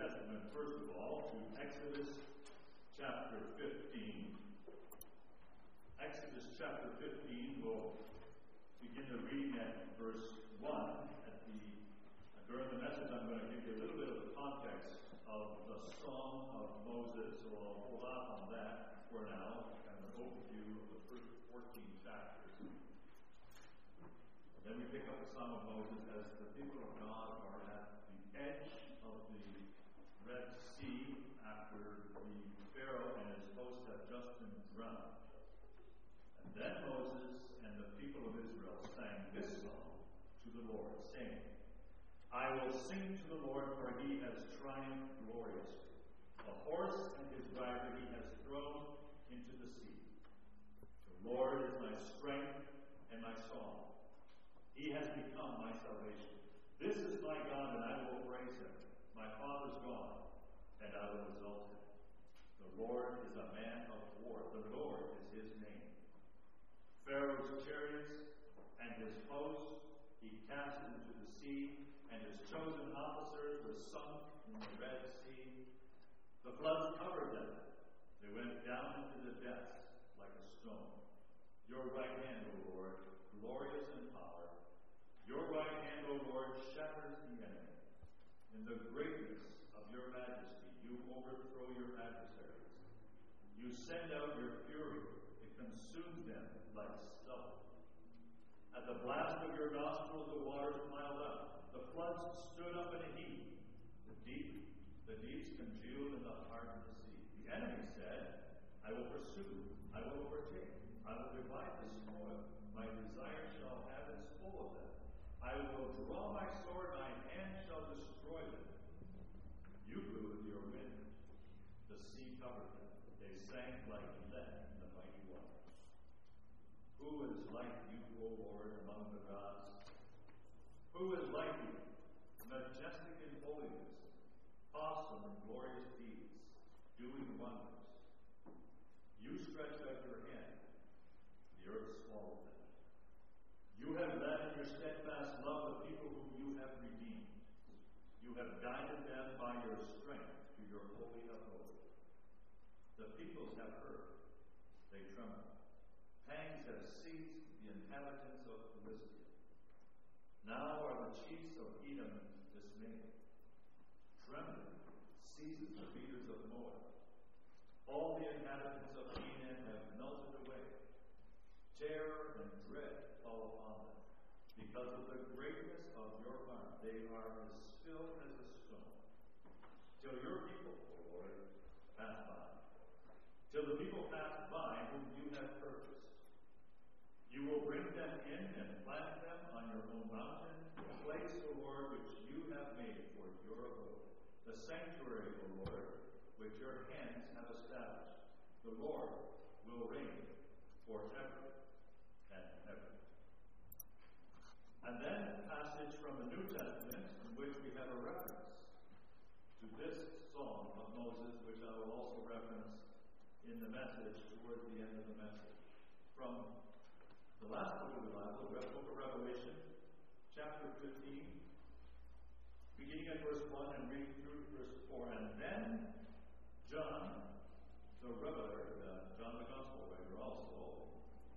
Testament, first of all, to Exodus chapter 15. Exodus chapter 15, we'll begin the reading at verse 1. During the message, I'm going to give you a little bit of the context of the Song of Moses, so I'll hold off on that for now, kind of an overview of the first 14 chapters. Then we pick up the Song of Moses as the people of God are at the edge of the Red Sea after the Pharaoh and his host have just been drowned. And then Moses and the people of Israel sang this song to the Lord, saying, I will sing to the Lord, for he has triumphed gloriously. A horse and his rider he has thrown into the sea. The Lord is my strength and my song. He has become my salvation. This is my God, and I will praise him. My Father's God, and I will exalt him. The Lord is a man of war. The Lord is his name. Pharaoh's chariots and his host he cast into the sea, and his chosen officers were sunk in the Red Sea. The floods covered them. They went down into the depths like a stone. Your right hand, O Lord, glorious in power. Your right hand, O Lord, shepherds the enemy. In the greatness of your majesty, you overthrow your adversaries. You send out your fury. It consumes them like stubble. At the blast of your nostrils, the waters piled up. The floods stood up in a heap. The deeps congealed in the heart of the sea. The enemy said, I will pursue. I will overtake. I will divide the spoil. My desire shall have its full of them. I will draw my sword. My hand shall destroy them. You blew with your wind. The sea covered them. They sank like lead in the mighty waters. Who is like you, O Lord, among the gods? Who is like you, majestic in holiness, awesome in glorious deeds, doing wonders? You stretched out your hand, the earth swallowed them. You have led in your steadfast love the people whom you have redeemed. You have guided them by your strength to your holy abode. The peoples have heard, they tremble. Pangs have seized the inhabitants of Philistia. Now are the chiefs of Edom dismayed. Trembling seizes the leaders of Moab. All the inhabitants of Canaan have melted away. Terror and dread fall upon them. Because of the greatness of your arm, they are as still as a stone. Till your people, O Lord, pass by. Till the people pass by whom you have purchased. You will bring them in and plant them on your own mountain, the place, O Lord, which you have made for your abode. The sanctuary, O Lord, which your hands have established. The Lord will reign forever and ever. And then a passage from the New Testament in which we have a reference to this song of Moses, which I will also reference in the message towards the end of the message. From the last book of the Bible, the book of Revelation, chapter 15, beginning at verse 1 and reading through verse 4. And then John, the Revelator, John the Gospel writer also,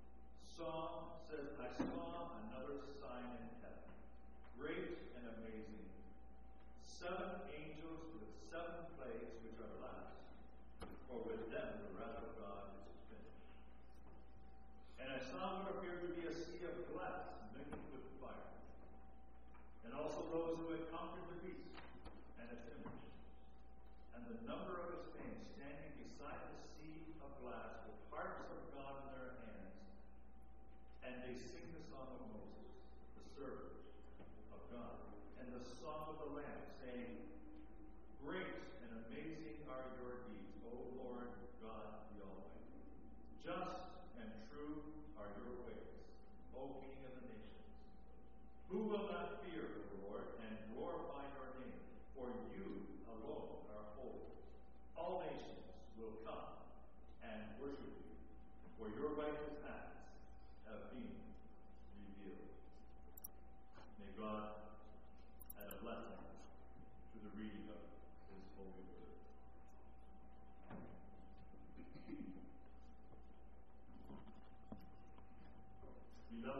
I saw another sign in heaven, great and amazing. 7 angels with 7 plagues which are last, for with them the wrath of God is finished. And I saw what appeared to be a sea of glass mingled with fire, and also those who had conquered the beast and its image, and the number of its names standing beside the sea of glass with harps of God in their hands, and they sing the song of Moses, the servant of God, and the song of the Lamb, saying, Great and amazing are your deeds, O Lord God the Almighty. Just and true are your ways, O King of the nations. Who will not fear the Lord and glorify your name? For you alone are holy. All nations will come and worship you, for your righteous acts have been revealed. May God add a blessing to the reading of His holy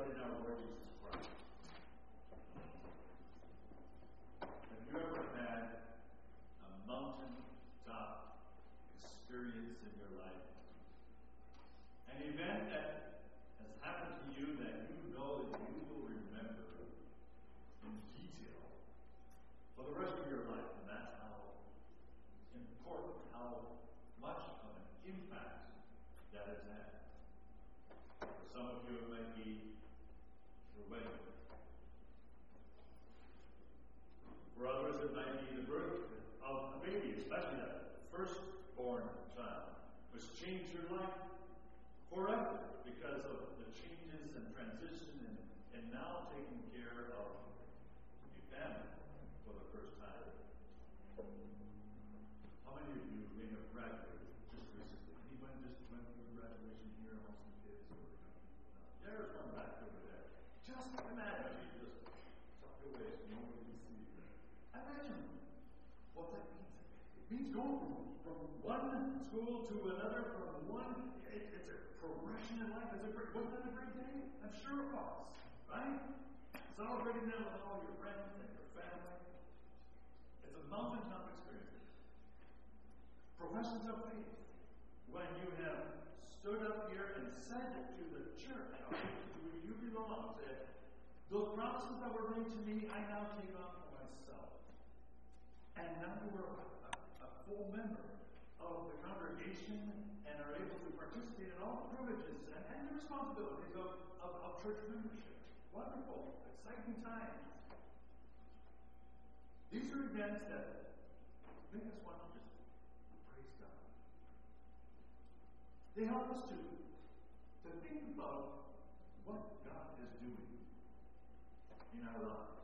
but in our Lord Jesus Christ. Have you ever had a mountaintop experience in your life? An event that has happened to you that you know that you will remember in detail for the rest of your life. And that's how important, how much of an impact that has had. For some of you, it might be your wedding. For others, it might be the birth of a baby, especially that firstborn child, which changed your life forever because of the changes and transition and now taking care of a family for the first time. How many of you may have graduated just recently? Anyone just went through graduation here amongst the kids? There's one back over there. Just imagine you just tucked away so nobody can see you. Imagine what that means. It means going from one school to another, from one. It's a progression in life. Wasn't that a great day? I'm sure it was. Right? Celebrating that with all your friends and your family. It's a mountaintop experience. Professions of faith. When you have stood up here and said to the church, to where you belong, said, those promises that were made to me, I now take on for myself. And now you are a full member of the congregation and are able to participate in all the privileges and the responsibilities of church membership. Wonderful, exciting times. These are events that make us want to just praise God. They help us to think about what God is doing in our lives.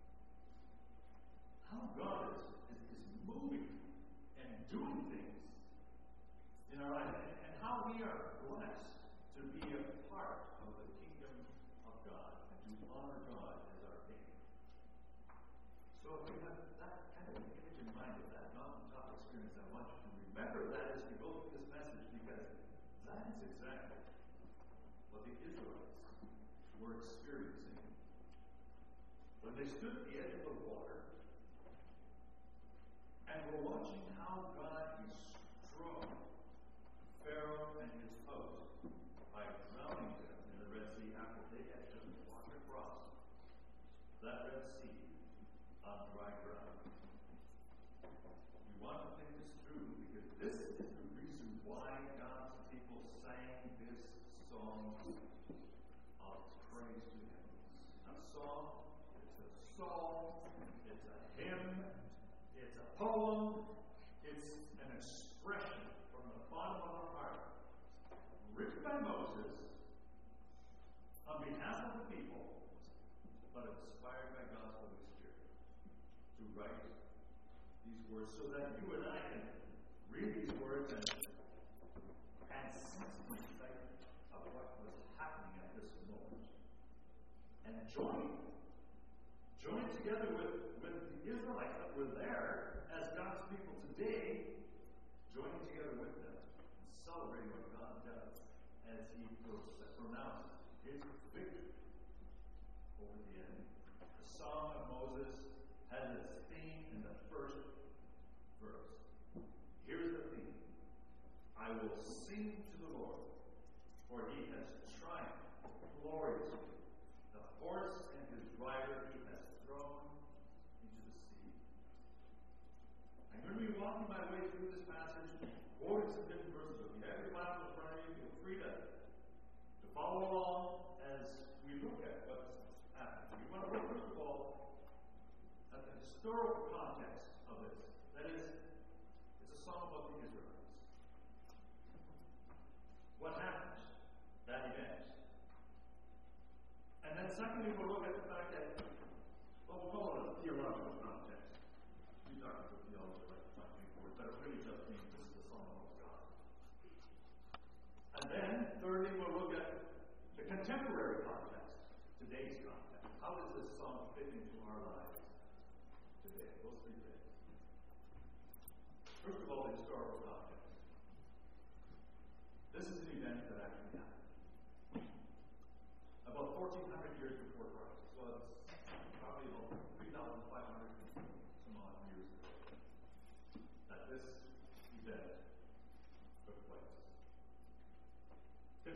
How God is moving and doing things in our life, and how we are blessed to be a part of the kingdom of God and to honor God as our King. So if you have that kind of image in mind of that mountaintop experience, I want you to remember that as we go through this message, because that is exactly what the Israelites were experiencing when they stood at the edge of the water and were watching how God destroyed Pharaoh and his host by drowning them in the Red Sea after they had just walked across that Red Sea on dry ground. We want to think this through, because this is the reason why God's people sang this song of praise to Him. A song, it's a song, it's a hymn, it's a poem, it's an expression from the bottom of our heart, written by Moses on behalf of the people, but inspired by God's Holy Spirit to write these words so that you and I can read these words and sense the excitement of what was happening at this moment. And join together with the Israelites that were there as God's people today, joining together with them and celebrating what God does as He pronounces His victory over the enemy. The Song of Moses has its theme in the first verse. Here's the theme. I will sing to the Lord, for He has triumphed gloriously. The horse and his rider He has thrown into the sea. I'm going to be walking my way through this passage, quoting some different verses. If you have your Bible in front of you, feel free to follow along as we look at what's happening. We want to look, first of all, at the historical context of this. That is, it's a song about the Israelites. What happened? That event. And then secondly, we'll look at the fact that, well, we'll call it a theological context. We talk about theology like my big word, but it really just means this is a song about God. And then, thirdly, we'll look at the contemporary context, today's context. How does this song fit into our lives today? Those three things. First of all, the historical context. This is an event that actually happened. About 1400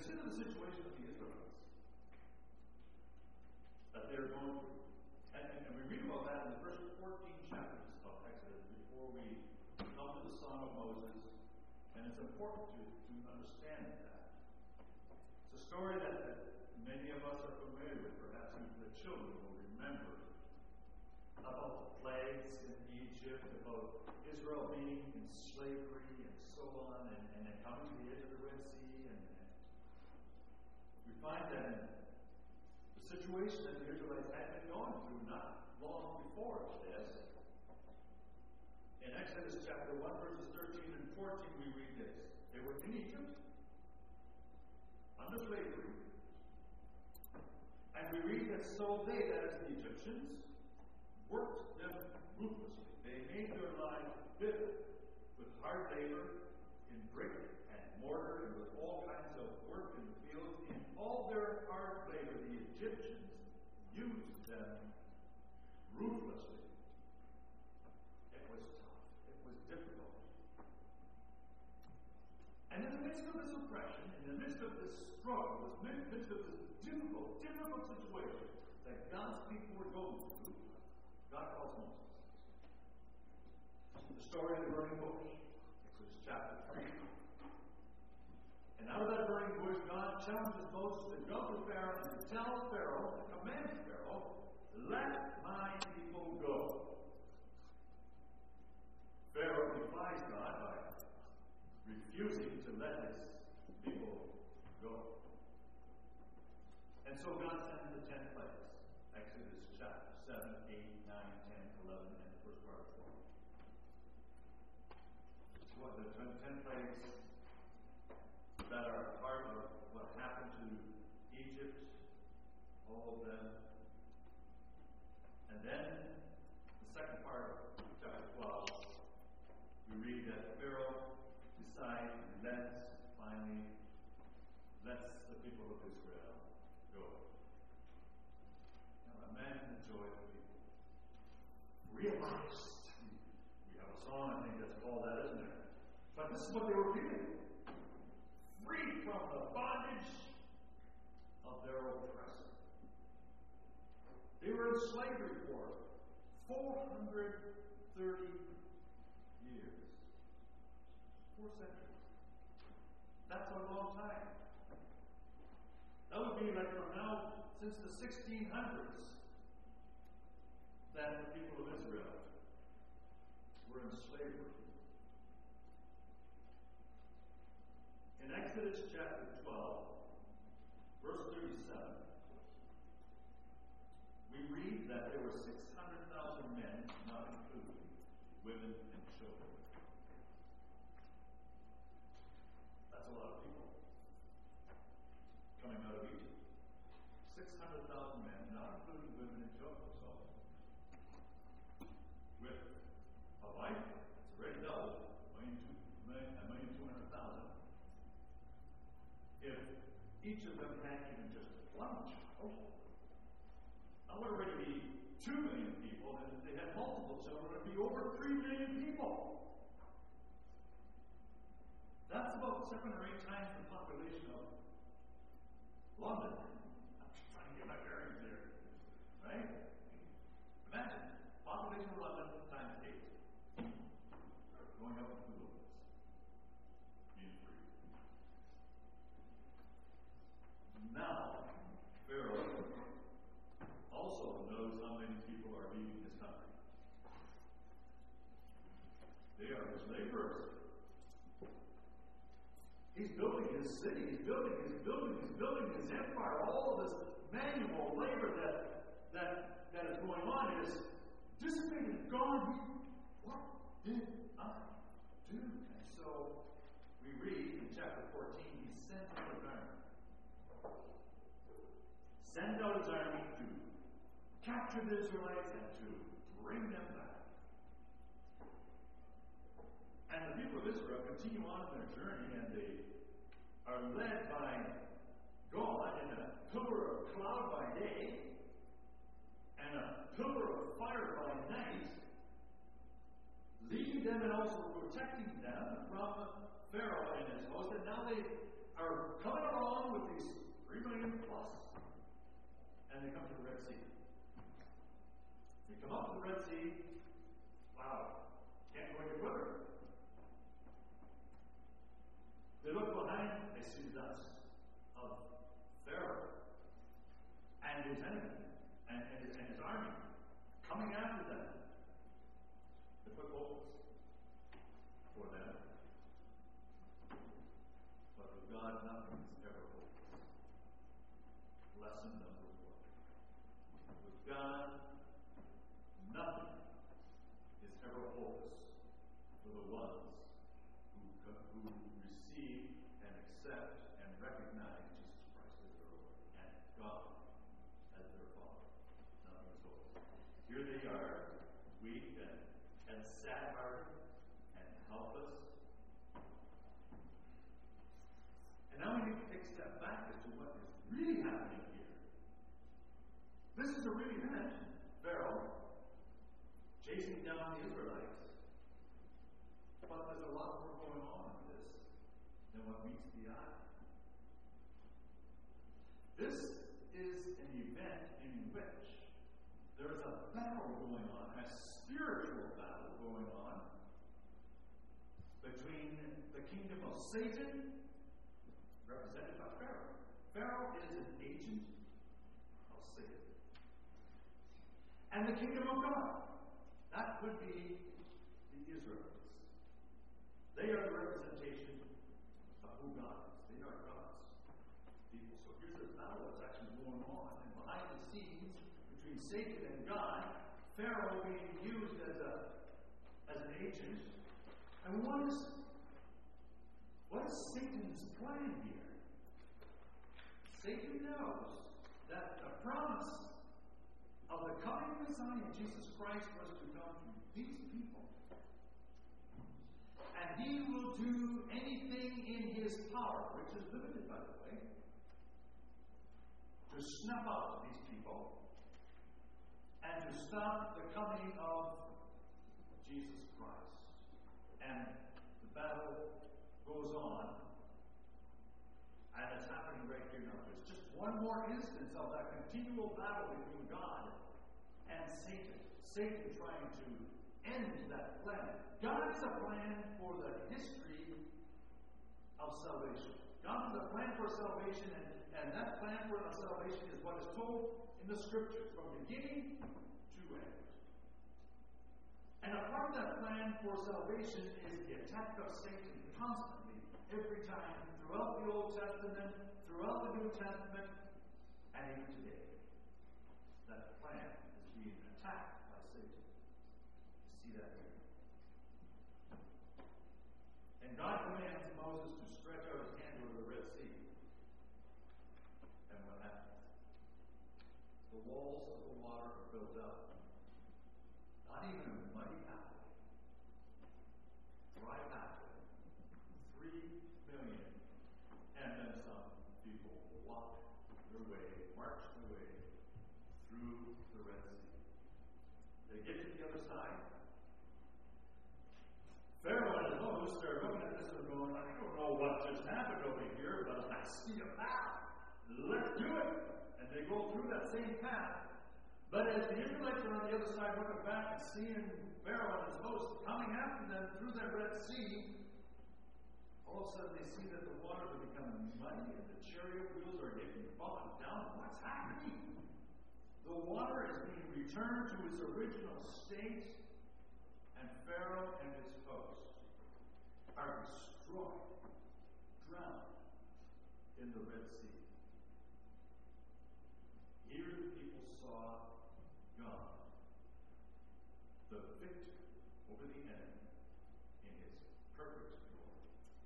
consider the situation of the Israelites that they're going through. And we read about that in the first 14 chapters of Exodus before we come to the Song of Moses. And it's important to understand that. It's a story that many of us are familiar with. Perhaps even the children will remember about the plagues in Egypt, about Israel being in slavery and so on, and then coming to the edge of the Red Sea. And we find that in the situation that the Israelites had been going through not long before this. In Exodus chapter 1, verses 13 and 14, we read this. They were in Egypt, under slavery. And we read that so they, that is the Egyptians, worked them ruthlessly. They made their lives bitter with hard labor in brick and mortar and with all kinds of work in the fields. In all their hard labor, the Egyptians used them ruthlessly. It was tough. It was difficult. And in the midst of this oppression, in the midst of this struggle, in the midst of this difficult situation that God's people were going through, God calls Moses. The story of the burning bush, Exodus chapter 3. And out of that burning bush, God challenges Moses to go to Pharaoh and to tell Pharaoh, to command Pharaoh, let my people go. Pharaoh defies God by refusing to let his people go. And so God sends the 10 plagues. Exodus chapter 7, 8, 9, 10, 11, and the first part of 12. What the 10 plagues that are part of what happened to Egypt, all of them. And then the second part of chapter 12, we read that Pharaoh decides and lets the people of Israel go. Now imagine the joy of the people. Realized. We have a song, I think that's called that, isn't there? But this is what they were feeling. Free from the bondage of their oppressor. They were in slavery for 430 years. 4 centuries. That's a long time. That would be like from now, since the 1600s, that the people of Israel were in slavery. In Exodus chapter 12, verse 37, we read that there were 600,000 men, not including women and children. That's a lot of people coming out of Egypt. 600,000 men, not including women and children. So, with a wife, it's already doubled, 1,200,000. If each of them had even just one child, that would already be 2 million people, and if they had multiple children, it would be over 3 million people. That's about 7 or 8 times the population of London. I'm just trying to get my bearings there. Right? Imagine, population of London times 8. Going up into the woods. Being free. Now, Pharaoh also knows how many people are leaving his country. They are his laborers. He's building his city, he's building his empire. All of this manual labor that is going on is dissipated, gone. What did I do? And so we read in chapter 14, he sends out his army. Send out his army to capture the Israelites and to bring them back. And the people of Israel continue on their journey, and they are led by God in a pillar of cloud by day and a pillar of fire by night, leading them and also protecting them from Pharaoh and his host. And now are coming along with these 3 million plus, and they come to the Red Sea. They come up to the Red Sea. Wow, can't go any further. They look behind, they see the dust of Pharaoh and his enemy and his army coming after them. They put hopes for them. But with God, nothing is ever hopeless. Lesson number 1. With God, nothing is ever hopeless for the ones who receive and accept and recognize Jesus Christ as their Lord and God as their Father. Nothing is hopeless. Here they are, weak and sad-hearted and helpless. And now we need to take a step back as to what is really happening here. This is a real event. Pharaoh chasing down the Israelites. But there's a lot more going on in this than what meets the eye. This is an event in which there is a battle going on, a spiritual battle going on between the kingdom of Satan, represented by Pharaoh. Pharaoh is an agent of Satan. And the kingdom of God. That would be the Israelites. They are the representation of who God is. They are God's people. So here's this battle that's actually going on. And behind the scenes, between Satan and God, Pharaoh being used as an agent. And what is Satan's plan here? Satan knows that the promise of the coming Messiah, Jesus Christ, was to come through these people. And he will do anything in his power, which is limited, by the way, to snuff out these people and to stop the coming of Jesus Christ. And the battle goes on, and it's happening right here now. There's just one more instance of that continual battle between God and Satan. Satan trying to end that plan. God has a plan for the history of salvation. God has a plan for salvation, and that plan for salvation is what is told in the Scriptures from beginning to end. And a part of that plan for salvation is the attack of Satan constantly, every time, throughout the Old Testament, throughout the New Testament, and even today. That plan is being attacked by Satan. You see that here. And God commands Moses to stretch out his hand over the Red Sea. And what happens? The walls of the water are built up. Not even a muddy pathway. Dry pathway. 3 million. And then some people walk their way, march their way through the Red Sea. They get to the other side. Pharaoh and his hosts are looking at this and going, I don't know what just happened over here, but I see a path. Let's do it. And they go through that same path. But as the Israelites are on the other side looking back and seeing Pharaoh and his hosts coming after them through that Red Sea, all of a sudden they see that the waters are becoming muddy and the chariot wheels are getting bogged down. What's happening? The water is being returned to its original state, and Pharaoh and his hosts are destroyed, drowned in the Red Sea. Here the people saw God, the victor over the enemy, in his perfect glory.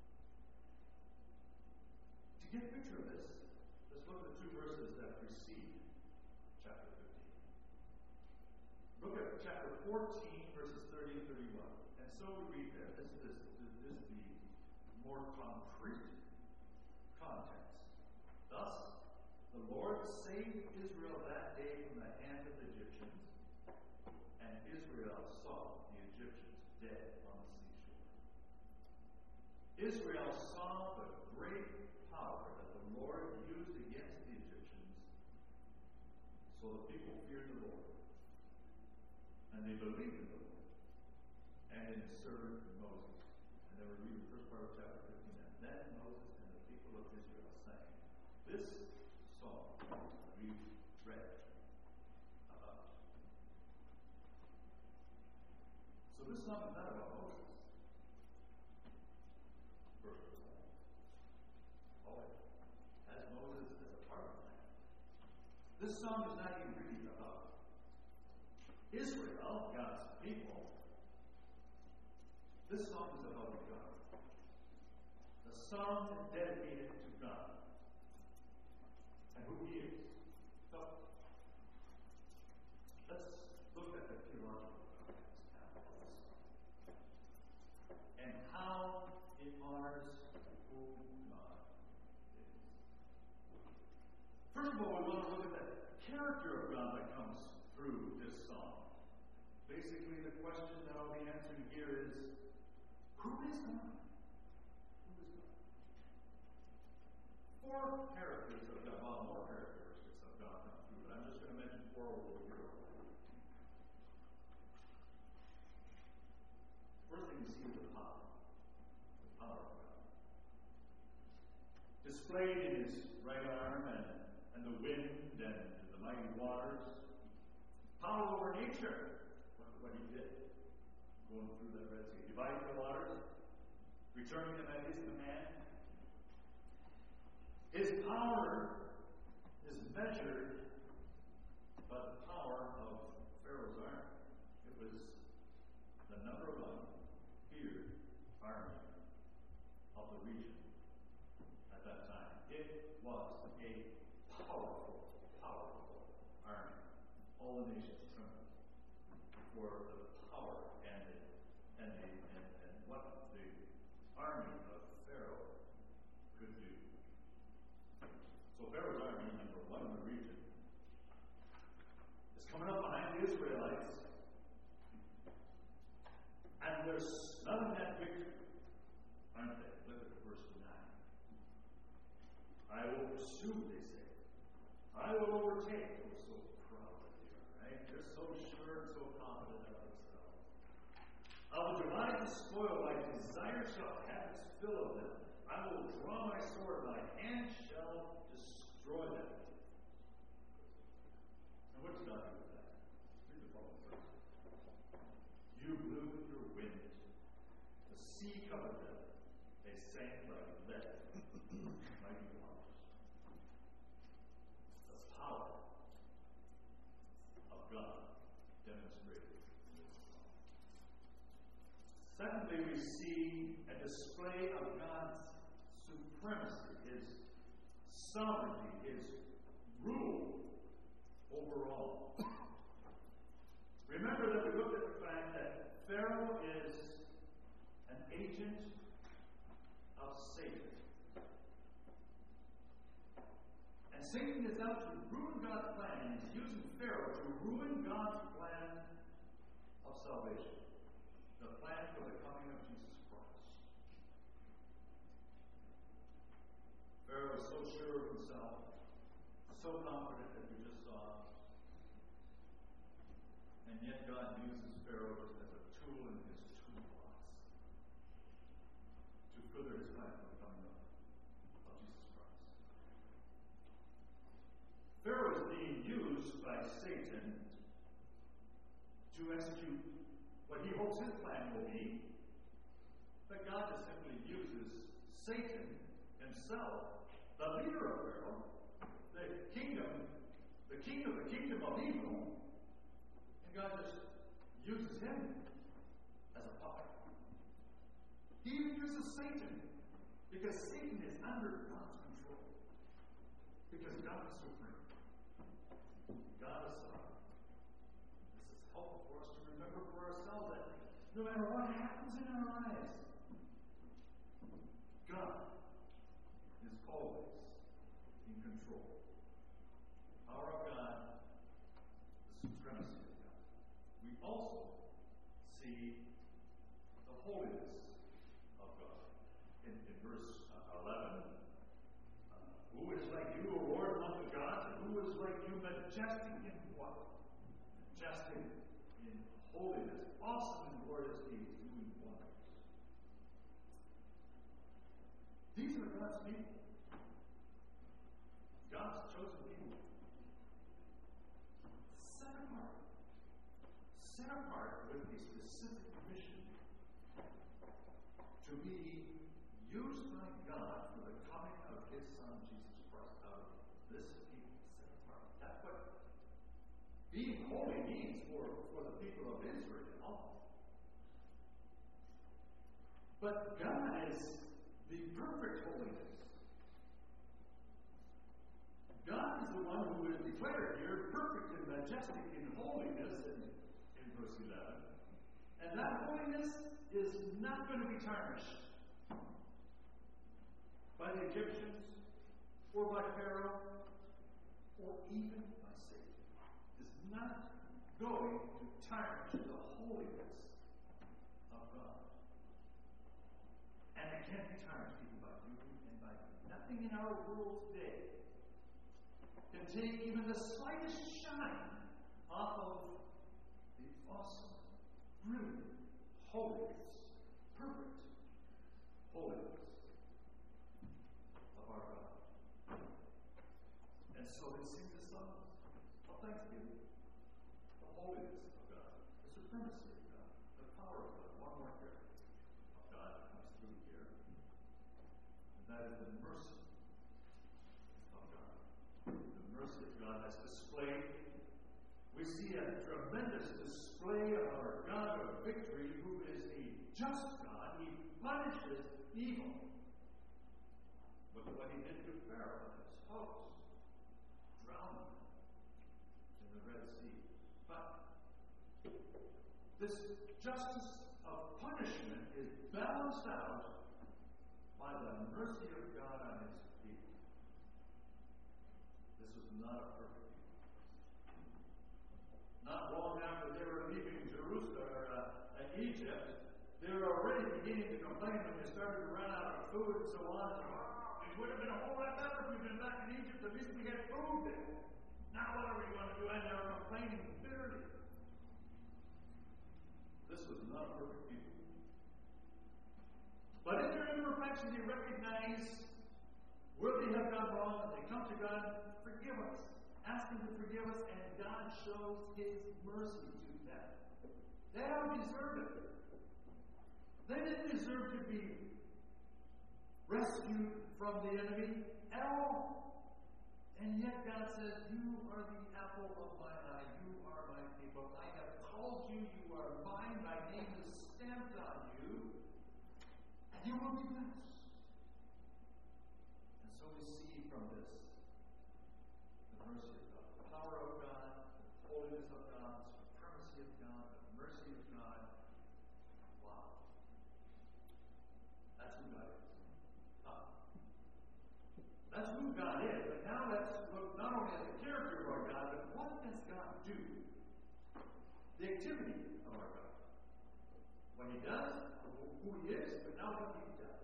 To get a picture of this, let's look at the 2 verses that precede chapter 15. Look at chapter 14, verses 30 and 31. And so we read there. This is the more concrete context. Thus, the Lord saved Israel that day from the hand of the Egyptians, and Israel saw the Egyptians dead on the seashore. Israel saw the great power So the people feared the Lord, and they believed in the Lord, and in his servant Moses. And then we read the first part of chapter 15. Then Moses and the people of Israel sang this song that we read about. So this song is not about Moses. First of all, it has Moses as a part of the plan. This song is not even really about Israel, God's people. This song is about God. The song is dedicated to God and who He is. So, let's look at the theological context now of this song and how it honors who God is. First of all, we want to look at the character of God that comes through this song. Basically, the question that I'll be answering here is, who is God? Who is God? Four characters of God, well, more characteristics of God come through, but I'm just going to mention four over here. First thing you see is the power. The power of God. Displayed in his right arm and the wind and the mighty waters. Power over nature. What he did. Going through that Red Sea. Dividing the waters. Returning them at his command. His power is measured by the power of Pharaoh's army. It was the number one feared army of the region at that time. It was a powerful army. All the nations trembled for the power and what the army of Pharaoh could do. So Pharaoh's army, number one in the region, is coming up behind the Israelites, and they're smelling that victory, aren't they? Look at verse 9. I will pursue, they say. I will overtake. We're so proud of you, right? They're so sure and so confident of themselves. I will divide the spoil. My desire shall have its fill of them. I will draw my sword. My hand shall destroy them. And what does God do with that? Read the following verse. You blew with your wind. The sea covered them. They sank like lead. Mighty waters. The power of God demonstrated in this song. Secondly, we see a display of God's supremacy, his sovereignty, his rule over all. Remember that we looked at the fact that Pharaoh is an agent of Satan. And Satan is out to ruin God's plan. He's using Pharaoh to ruin God's plan of salvation. The plan for the coming of Jesus Christ. Pharaoh is so sure of himself, so confident that we just saw. And yet God uses Pharaoh just as a tool in his toolbox to further his plan for the coming of Jesus Christ. Pharaoh is being used by Satan to execute what he hopes his plan will be, but God just simply uses Satan himself, the leader of Pharaoh, the king of the kingdom of evil, and God just uses him as a puppet. He even uses Satan, because Satan is under God's control. Because God is supreme. God is sovereign. This is helpful for us to remember for ourselves that no matter what happens in our lives, God is always in control. The power of God, the supremacy of God. We also see the holiness of God. In verse 11, who is like you, O Lord, among the gods, and who is like you, majestic in what? Majestic in holiness, awesome in glorious deeds, doing wonders. These are God's people. God's chosen people. Set apart. Set apart with a specific mission to be used by God for the coming of His Son, Jesus Christ, out of this people. Set apart. That's what being holy means for the people of Israel. But God is the perfect holiness. God is the one who is declared here perfect and majestic in holiness in verse 11. And that holiness is not going to be tarnished by the Egyptians or by Pharaoh or even by Satan. It's not going to tarnish the holiness of God. And it can't be tarnished even by you and by me. Nothing in our world today can take even the slightest shine off of the awesome, brilliant holiness, perfect holiness of our God. And so they sing the songs of thanksgiving. The holiness of God, the supremacy of God, the power of God. One more character of God comes through here, and that is the mercy of God. The mercy of God that's displayed. We see a tremendous display of our God of victory, who is a just God. He punishes evil. Look at what He did to Pharaoh and his hosts. Drowned them in the Red Sea. But this justice of punishment is balanced out by the mercy of God on His people. This was not a perfect people. Not long after they were leaving Jerusalem or Egypt, they were already beginning to complain when they started to run out of food and so on. It would have been a whole lot better if we'd been back in Egypt. At least we had food there. Now what are we going to do? And they were complaining bitterly. This was not a perfect people. But in their imperfection, they recognize where they have gone wrong, and they come to God, forgive us. Ask Him to forgive us, and God shows His mercy to them. They don't deserve it. They didn't deserve to be rescued from the enemy at all. And yet God says, you are the apple of my eye. You are my people. I have called you. You are mine. My name is stamped on you. And you will be blessed. And so we see from this the mercy of God, the power of God, the holiness of God, the supremacy of God, the mercy of God. Wow. That's who God is. That's who God is. But now let's look not only at the character of our God, but what does God do? The activity of our God. What He does, who He is, but now what He does.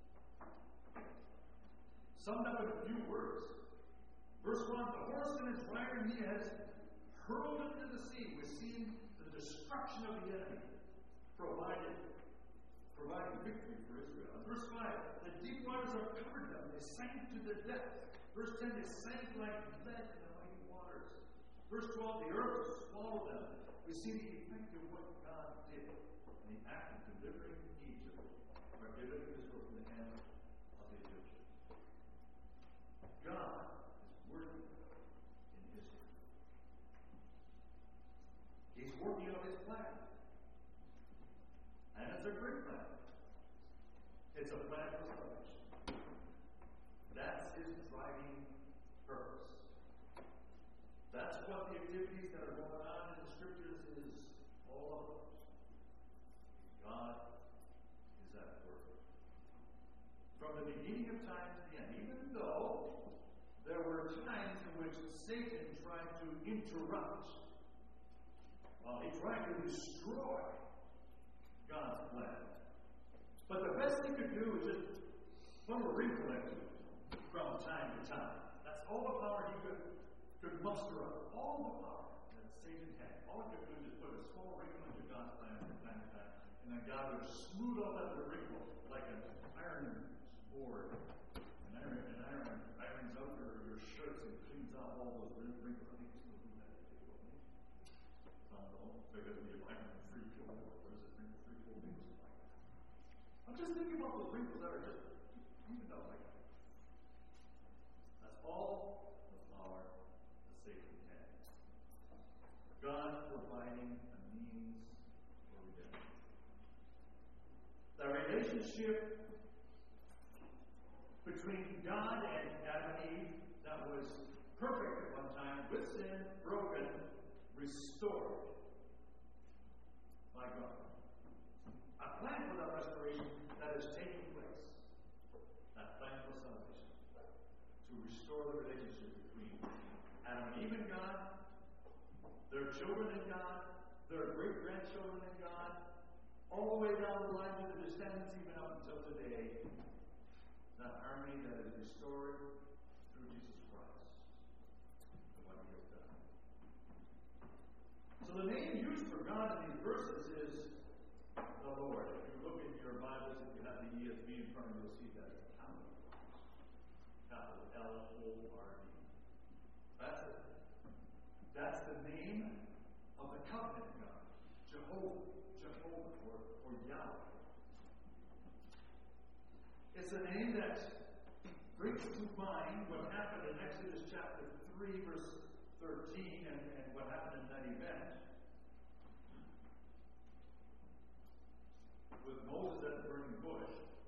Summed up in a few words. Verse 1, the horse and its rider He has hurled into the sea. We've seen the destruction of the enemy, providing victory for Israel. And verse 5, the deep waters have covered them. They sank to the depth. Verse 10, they sank like lead in the mighty waters. Verse 12, the earth swallowed them. We see the effect of what God did in the act of delivering Egypt, or delivering Israel from the hand of the Egyptians. God is working in history. He's working on His plan. And it's a great plan. It's a plan for salvation. That's His driving purpose. That's what the activities that are going on in the Scriptures is all about. God is at work. From the beginning of time to the end, even though there were times in which Satan tried to interrupt, he tried to destroy God's plan. But the best he could do is just put a wrinkle into it from time to time. That's all the power he could could muster up all the power that Satan had. All it could do is put a small wrinkle into God's plan from time to time, and then God would smooth out that little wrinkle like an iron board. Irons out your shirts and cleans out all those wrinkles. I think you still do that today, don't you? Some don't, because we have iron-free clothing. What is it, wrinkle-free clothing or something like that? I'm just thinking about those wrinkles that are just cleaned out like that. That's all the power that Satan had. God providing a means for redemption. The relationship between God and Adam and Eve that was perfect at one time, with sin, broken, restored by God. A plan for that restoration that is taking place. That plan for salvation. To restore the relationship between Adam and Eve and God, their children and God, their great-grandchildren and God, all the way down the line to the descendants even up until today. That harmony that is restored through Jesus Christ. What he has done. So the name used for God in these verses is the Lord. If you look in your Bibles, if you have the ESV in front of you, you'll see that it's capital L-O-R-D. That's it. That's the name of the covenant God. Jehovah, or Yahweh. It's a name that brings to mind what happened in Exodus chapter 3, verse 13, and what happened in that event with Moses at the burning bush.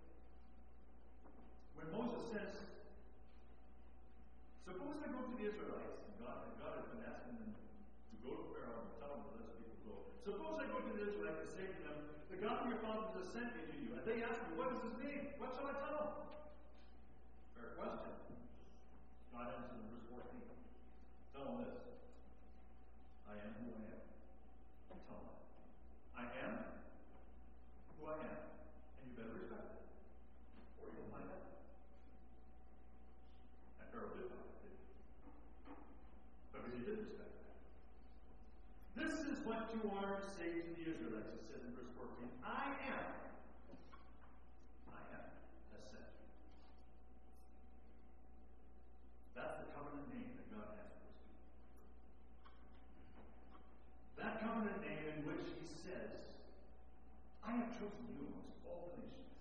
When Moses says, suppose I go to the Israelites, and God has been asking them to go to Pharaoh and tell him to let his people go. Suppose I go to the Israelites and say to them, the God of your fathers has sent me to you. And they ask me, what is his name? What shall I tell them? Fair question. God answers in verse 14. Tell them this. I am who I am. Tell them. I am who I am. And you better respect it. Or you'll find out. And Pharaoh did find it, didn't he? Because he did respect that. This is what you are to say to the Israelites, it says in verse 14. I am has sent you. That's the covenant name that God has for his people. That covenant name in which he says, I have chosen you amongst all the nations.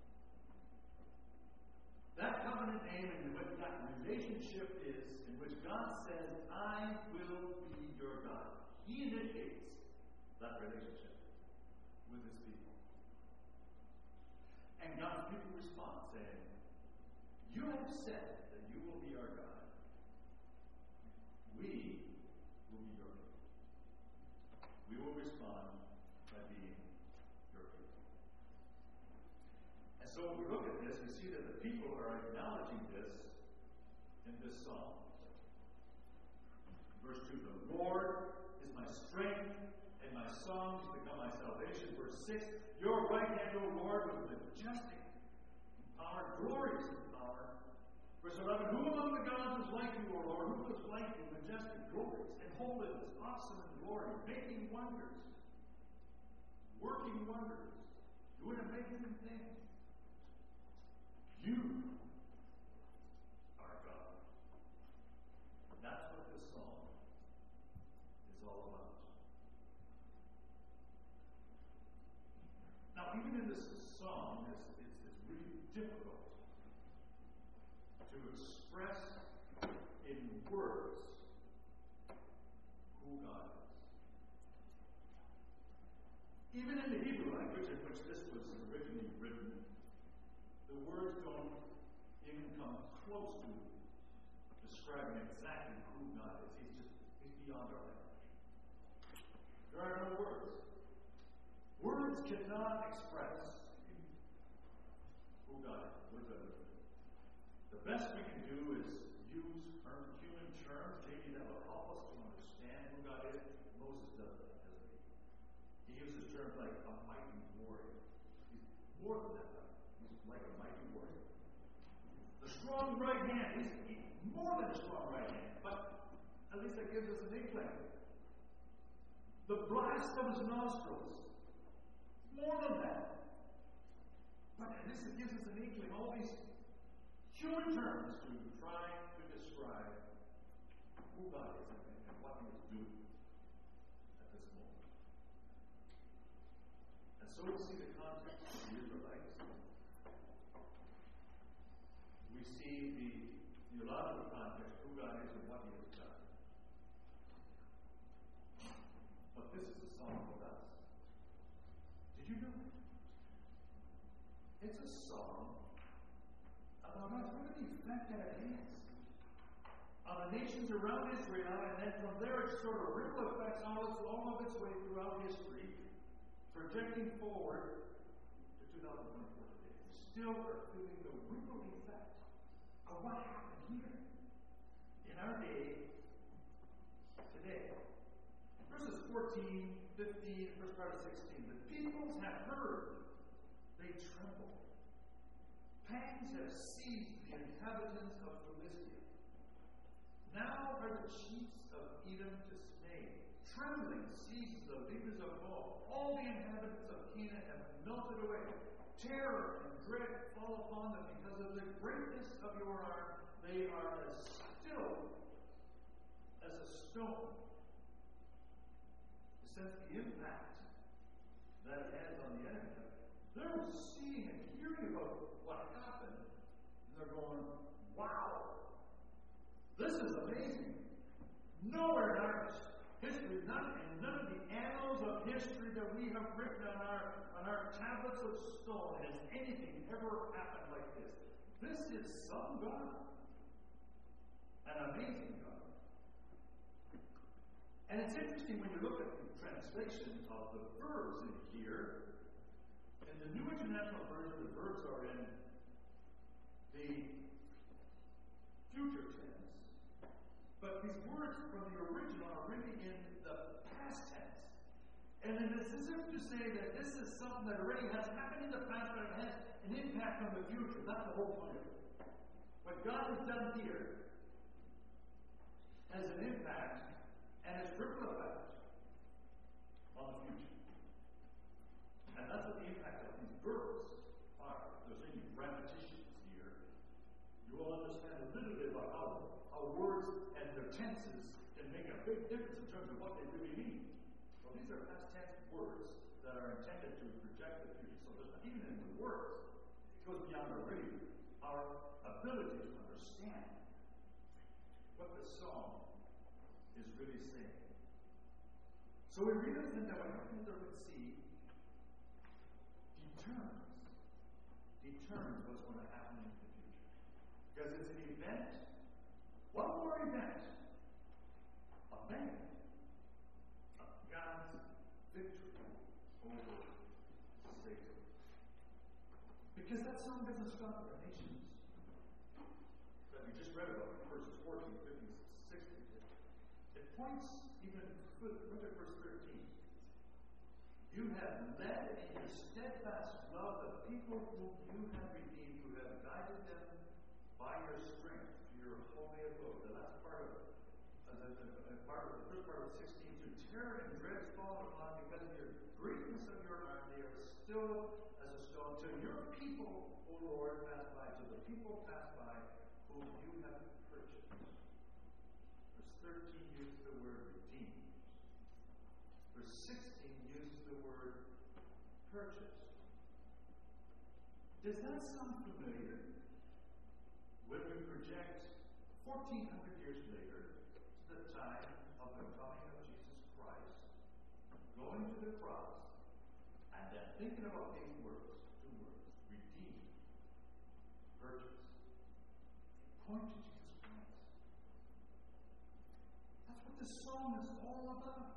That covenant name in which that relationship is, in which God says, I will be your God. He initiates that relationship with his people. And God's people respond saying, you have said that you will be our God. We will be your people. We will respond by being your people. And so when we look at this, we see that the people are acknowledging this in this psalm. Verse 2, the Lord is my strength and my song has become my salvation. Verse 6, your right hand, O Lord, was majestic in power, glorious in power. Verse 11, who among the gods is like you, O Lord? Who is like you, majestic, glorious, in holiness, awesome in glory, making wonders, working wonders, doing amazing things. You are God. That's what this song is all about. Now, even in this song, it's really difficult to express in words who God is. Even in the Hebrew language in which this was originally written, the words don't even come close to describing exactly who God is. He's beyond our language. There are no words. Words cannot express who God is. Words are different. The best we can do is use human terms, maybe that will help us to understand who God is. Moses does that, doesn't he? He uses terms like a mighty warrior. He's more than that. He's like a mighty warrior. The strong right hand. He's more than a strong right hand. But At least that gives us an inkling. The blast of his nostrils. More than that. But at least it gives us an inkling. All these human terms to try to describe who God is and what he is doing at this moment. And so we see the context of the Israelites. We see the theological context, who God is and what he has done. But this is a song for us. Did you know it? It's a song about us. What an effect that it has on the nations around Israel, and then from there it sort of ripple effects all of its way throughout history, projecting forward to 2024 today. We still are feeling the ripple effect of what happened here in our day today. Verses 14, 15, first part of 16. The peoples have heard, they tremble. Pangs have seized the inhabitants of Philistia. Now are the chiefs of Edom dismayed. Trembling seizes the leaders of Moab. All the inhabitants of Canaan have melted away. Terror and dread fall upon them because of the greatness of your arm. They are as still as a stone. Sense the impact that it has on the enemy. They're seeing and hearing about what happened, and they're going, wow, this is amazing. Nowhere in our history, none of the annals of history that we have written on our tablets of stone has anything ever happened like this. This is some God. An amazing God. And it's interesting when you look at the translation of the verbs in here. In the New International Version, the verbs are in the future tense. But these words from the original are really in the past tense. And it is as if to say that this is something that already has happened in the past, but it has an impact on the future. That's the whole point of it. What God has done here has an impact and its ripple effect on the future. And that's what the impact of these verbs are. There's any repetitions here. You will understand a little bit about how words and their tenses can make a big difference in terms of what they really mean. Well, these are past tense words that are intended to project the future. So there's even in the words, it goes beyond our ability to understand what the song is really saying. So we really think that what happened at the Red Sea determines what's going to happen in the future. Because it's an event, one more event, of many, of God's victory over Satan. Because that song doesn't stop at the nations that we just read about in verses 14, 15, 16. It points even further. Look at verse 13. You have led in your steadfast love the people whom you have redeemed, who have guided them by your strength to your holy abode. The last part of the first part of 16. To terror and dread fall upon because of your greatness of your arm, they are still as a stone. To your people, O Lord, pass by. To the people pass by whom you have purchased. Verse 13 uses the word redeemed. Verse 16 uses the word purchased. Does that sound familiar? When we project 1,400 years later to the time of the coming of Jesus Christ, going to the cross, and then thinking about these words, two words, redeemed, purchased, point to Jesus Christ. That's what the song is all about.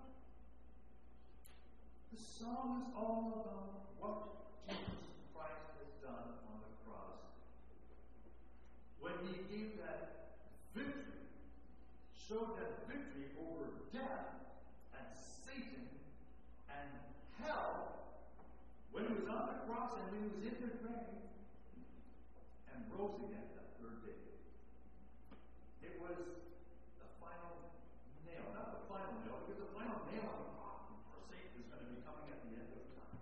The song is all about what Jesus Christ has done on the cross. When he gave that victory, showed that victory over death and Satan and hell, when he was on the cross and when he was in the grave, and rose again that third day. It was the final nail, not the final nail, because the final nail on the coffin for Satan is going to be coming at the end of time.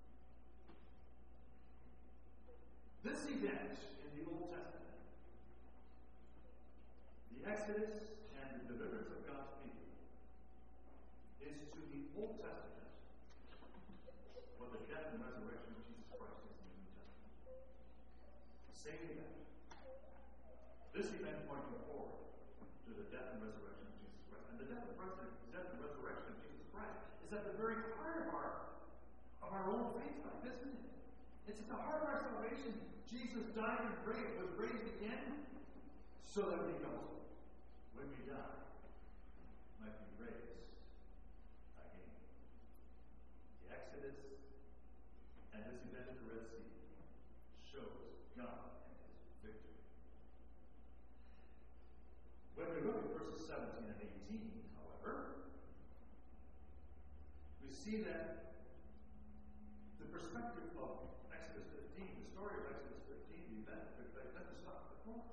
This event in the Old Testament, the Exodus and the deliverance of God's people, is to the Old Testament what the death and resurrection of Jesus Christ is in the New Testament. Same event. This event pointing forward to the death and resurrection of Jesus Christ. And the death and resurrection of Jesus Christ is at the very heart of our own faith life, isn't it? It's at the heart of our salvation. Jesus died and was raised again, so that we know when we die, might be raised again. The Exodus and this event at the Red Sea shows God and his victory. When we look at verses 17 and 18, however, we see that the perspective of Exodus 15, the story of Exodus 15, the event that took place, doesn't stop at the cross.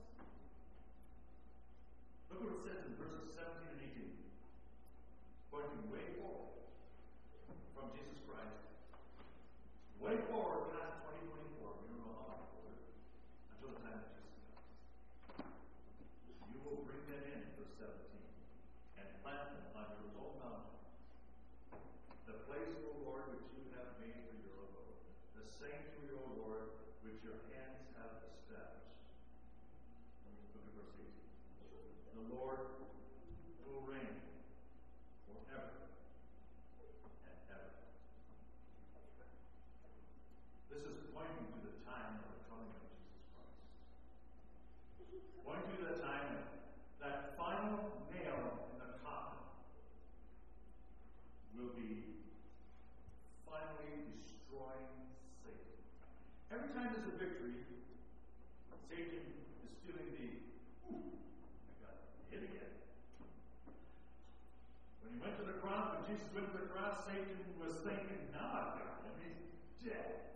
Look what it says in verses 17 and 18, pointing way forward from Jesus Christ, way forward past 2024, we don't know how long forward, until the time that Jesus comes. You will bring them in, verse 17, and plant them on your own mountain, the place, O Lord, which you have made for your abode, the sanctuary, O Lord, which your hands have established. Look at verse 18. The Lord will reign forever and ever. This is pointing to the time of the coming of Jesus Christ. Pointing to the time of that final nail in the coffin will be finally destroying Satan. Every time there's a victory, Satan is feeling the, I got hit again. When he went to the cross, when Jesus went to the cross, Satan was thinking, now I've got him, he's dead.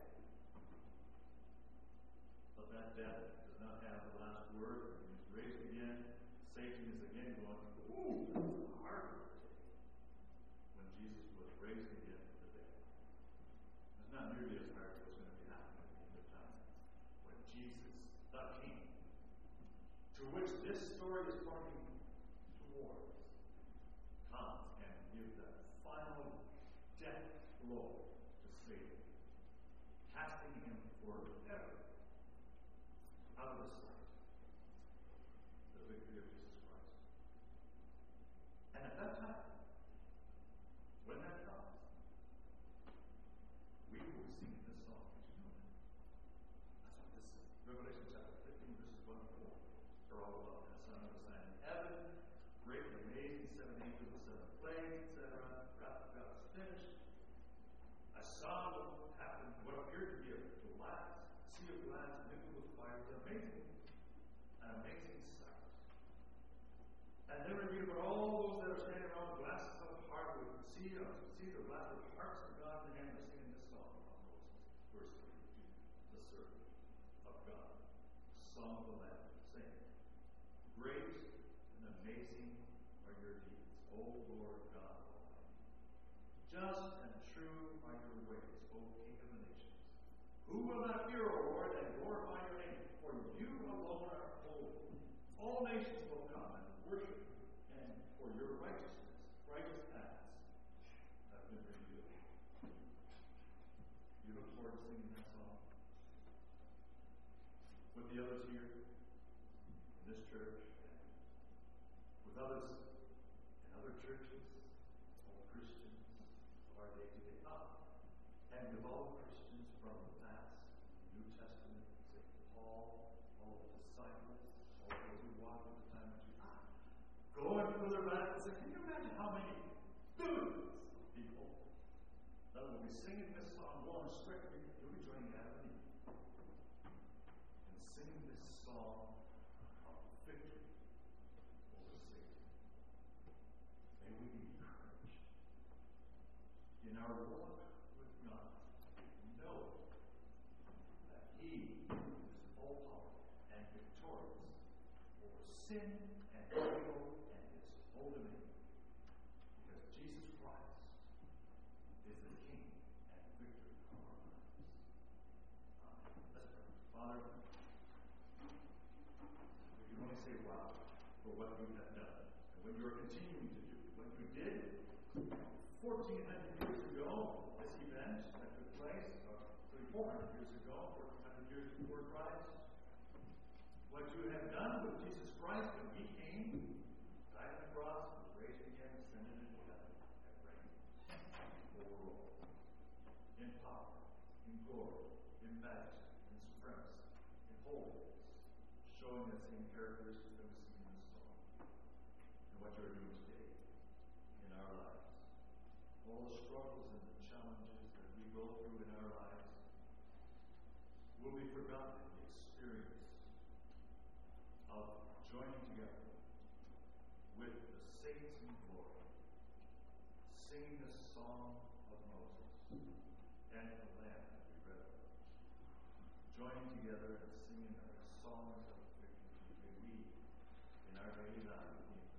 But that death does not have the last word. When he's raised again, Satan is again going, ooh, that's a hard day. When Jesus was raised again from the dead. It's not nearly as hard as what's going to be happening at the end of time. When Jesus, the King, to which this story is pointing towards, comes and gives that final death blow to Satan, casting him forever out of the sight. The victory of Jesus Christ. And at that time, when that comes, we will be singing this song. Did you know that? That's what this is. Revelation chapter 15, verses 1 and 4 are all about. And the Son of the sign in heaven, great and amazing, 7 angels with 7 plagues, etc. Wrath of God is finished. I saw what happened, what appeared to be a sea of glass mingled with fire. It was an amazing sight. And then we read about all those that are standing around the glasses of heart with see the glass of hearts to God in the hand. They're singing this song of Moses, verse 3, the servant of God, song of the Lamb, saying, great and amazing are your deeds, O Lord God Almighty. Just and true are your ways, O King of the nations. Who will not fear, O Lord, and glorify your name? For you alone are holy. All nations will come and worship, and for your righteous acts have been revealed. You look forward to singing that song with the others here in this church, and with others in other churches, all Christians of our day today, and with all Christians from the past, New Testament, St. Paul, all the disciples, all those who walked at the time of Jesus. Going further back and say, can you imagine how many billions of people that will be singing this song, going straight, you'll be joining Adam and Eve, and singing this song of victory over Satan. May we be encouraged in our walk with God. Know that He is all-powerful and victorious over sin and evil and His whole dominion. what you have done, and what you are continuing to do. What you did 1,400 years ago, this event that took place, or 3,400 years ago, 1,400 years before Christ. What you have done with Jesus Christ when He came, died on the cross, was raised again, ascended into heaven, and reigned over all. In power, in glory, in majesty, in supremacy, in holiness, showing the same characteristics that we see in this song. And what you're doing today in our lives. All the struggles and the challenges that we go through in our lives will be forgotten in the experience of joining together with the saints in glory, singing the song of Moses and the Lamb that we read about. Joining together and singing the songs of victory, may we, in our daily lives, be